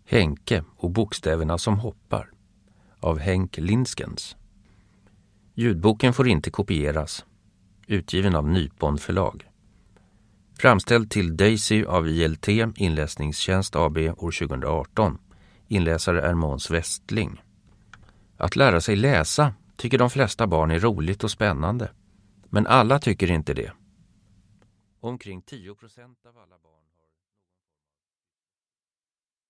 Henke och bokstäverna som hoppar av Henk Lindskens. Ljudboken får inte kopieras. Utgiven av Nypon förlag. Framställd till Daisy av ILT Inläsningstjänst AB år 2018. Inläsare är Måns Westling. Att lära sig läsa tycker de flesta barn är roligt och spännande. Men alla tycker inte det. Omkring 10% av alla barn